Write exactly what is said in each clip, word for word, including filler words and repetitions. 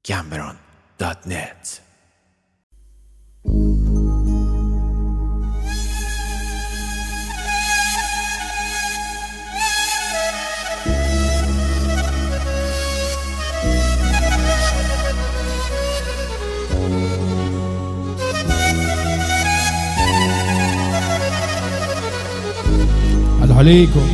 گمبران دات نت. عليكم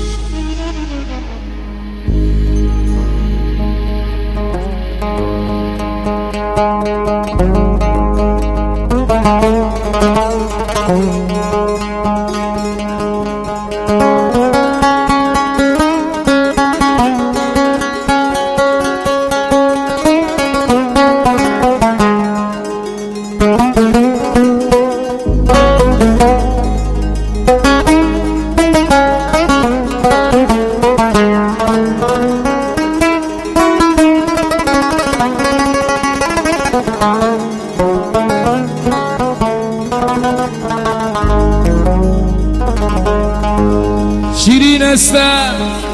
شیرین استم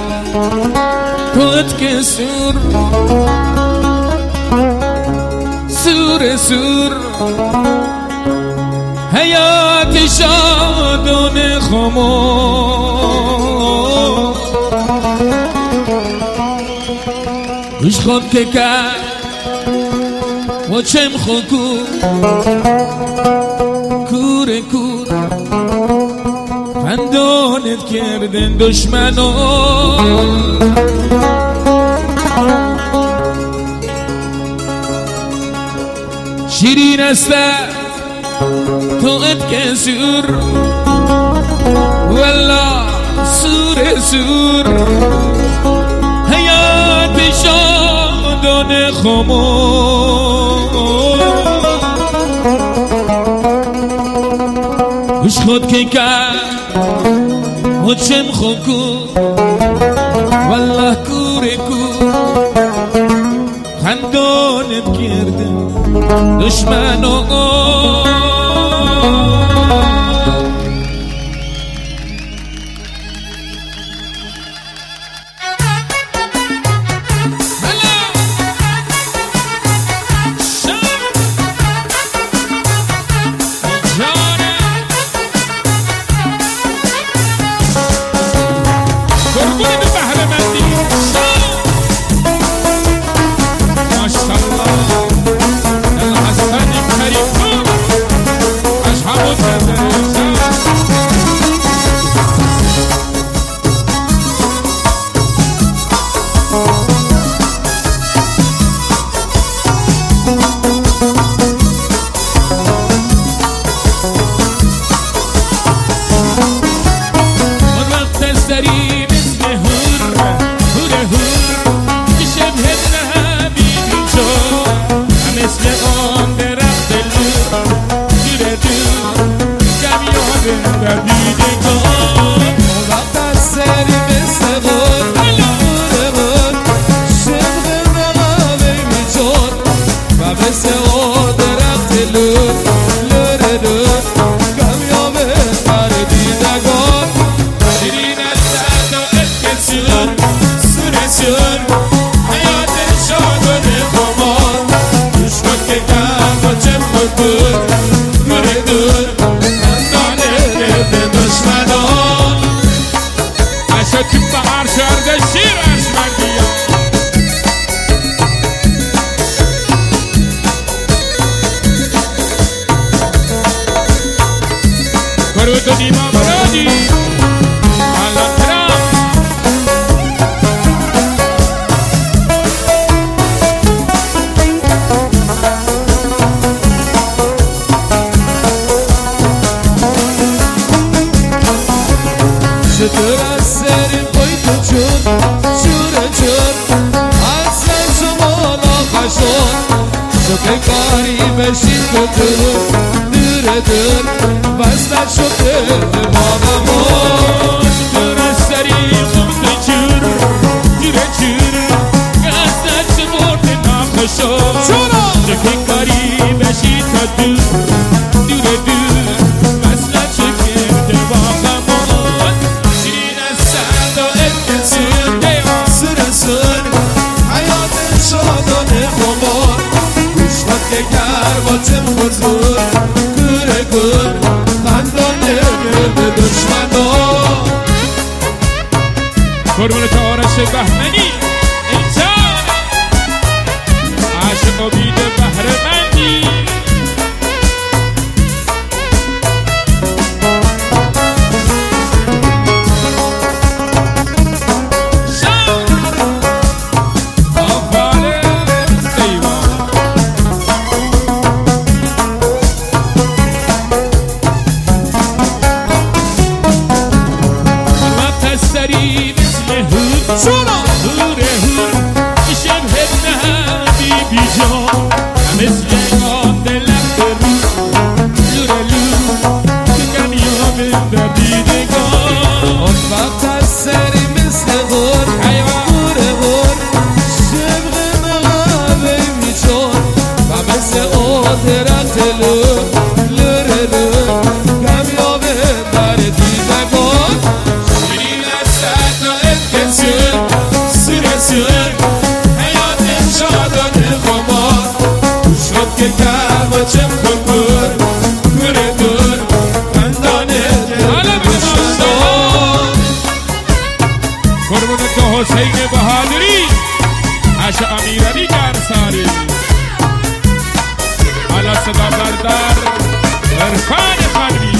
توت که سور سور سور حیات شادون خمو گوش خود که کرد و چم خوکو کور کور خندانت کردن دشمنان شیرین استم توت که سور والله سور سور حیات شادان خمو گوش خود که کرد و چم خوکو والله کور کور خندانت کردن دشمنان چطور از سریم قوی تو چون چوره چون اصلا شما ناخشون شکل کاری بشید تو دور دوره دور وصلت شده به بابمون چطور از سریم قوی تو چون چوره چون اصلا شما ناخشون شکل کاری بشید تو دور دوره دور وصلت شده به بابمون شیرین استم توت که سور سور سور حیات شادان خمار که گر با چم حضور گره گر خندانه به دشمنا قربون تو آرش بهمنی انسان عاشق و بید بهرمندی حسین بهادری عش امیرعلی گرساری حالا صدا بردار عرفان خانوی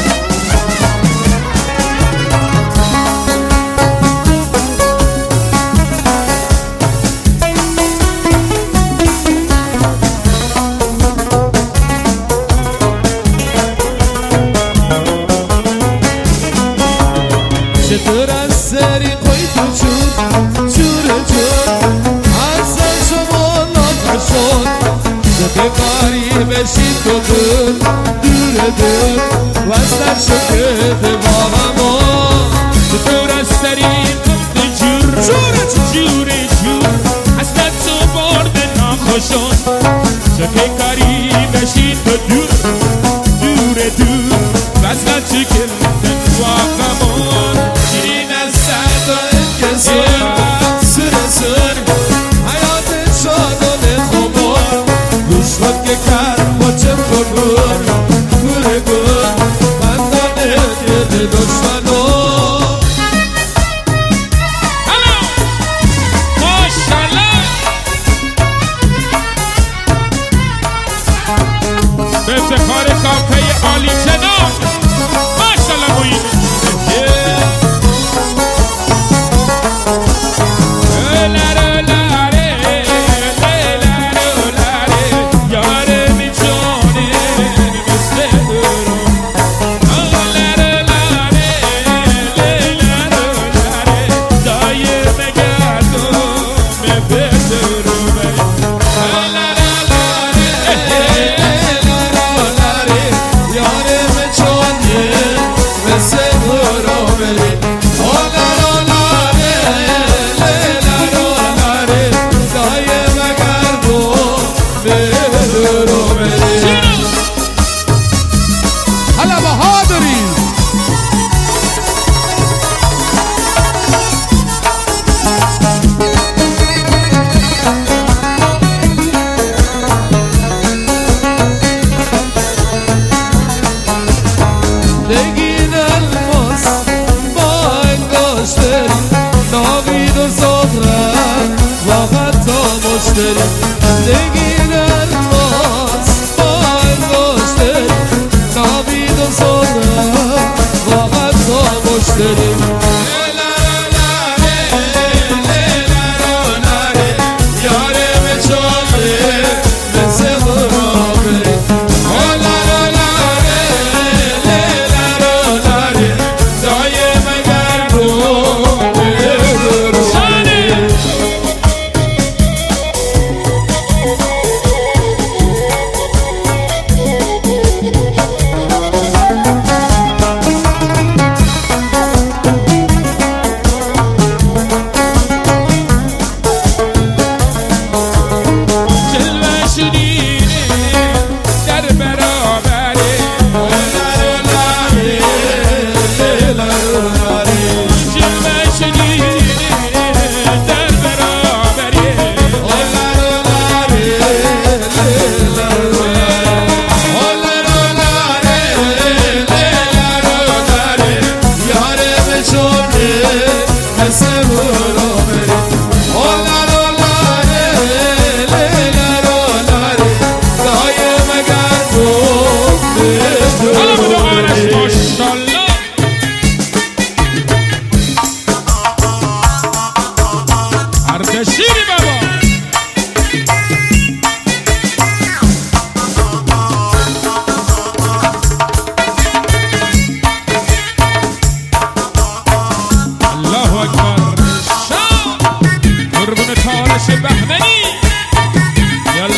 چطور از سری قوی تو چود جور جور اصلا شما لاغر شد زده کاری بشید تو دور دور دور وستر شکرده با همه چطور از سری قوی جور جور جور جور اصلا تو برد ناخوشون زده کاری بشید تو دور دور دور وستر شکرده با همه سر سر حیات شادانه خمار دوشت که کرد با چه خور گره گر بندانه دید دشمنو هلو ماشالله به افتخار کافه عالی جناب ماشالله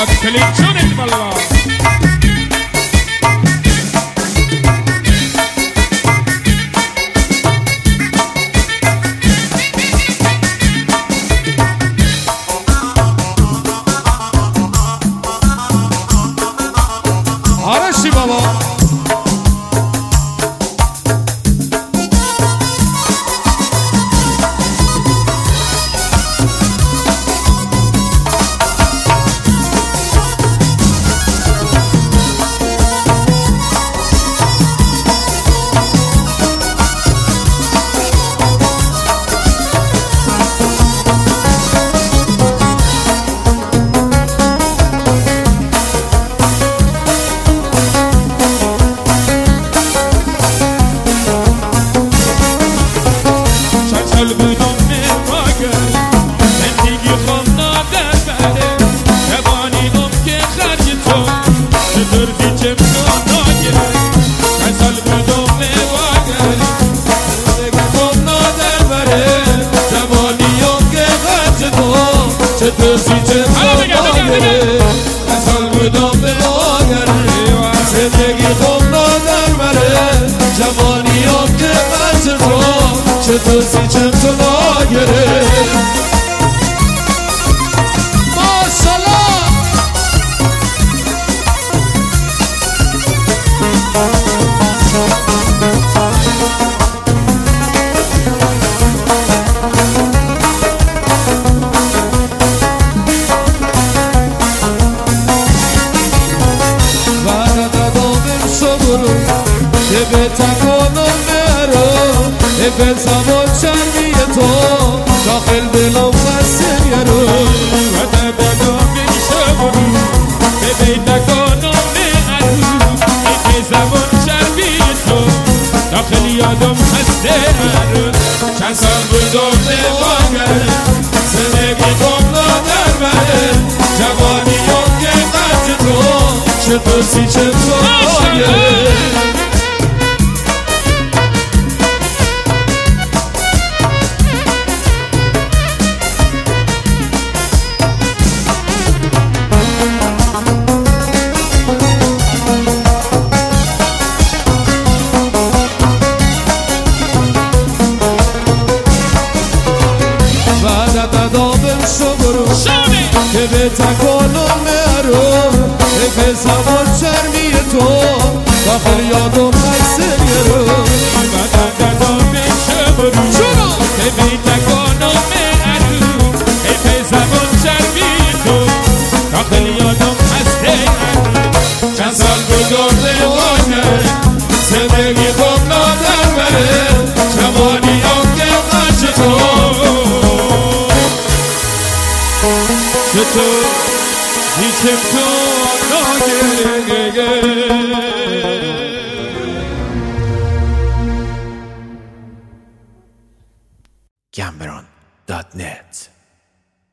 اولاد کلینچونید والله. آرشی بابا چطوری چطور ناگره ماشالله بعد دادم صبر که به تکانم برو به زمان چرمی تو داخل دلم خسته یارو و دادم صبر که به تکانم برو به زمان چرمی تو داخل یادم خسته یارو. چند سال بودم نواگر زندگی کم نادر بره جوانی هم که قد تو چطور سی چطور آگره که به تکانم مرو به زمان چرمی تو داخل یادم خسته یارو بعد دادم صبر که به تکانم مرو به زمان چرمی تو داخل یادم خسته یارو. چند سال بودم نواگر زندگی کم نادر بره جوانی هم که قد تو چطور هیچم تو ناگره Cameron dot net